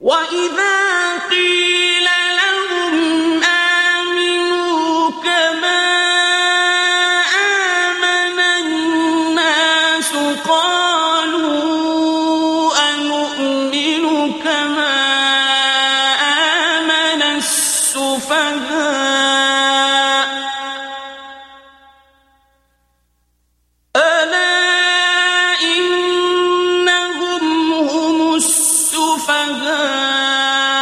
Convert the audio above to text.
وَإِذَا قِيلَ لَهُمْ آمِنُوا كَمَا آمَنَ النَّاسُ قَالُوا أَنُؤْمِنُ كَمَا آمَنَ السُّفَهَاءُ أَلَا إِنَّهُمْ هُمُ السُّفَهَاءُ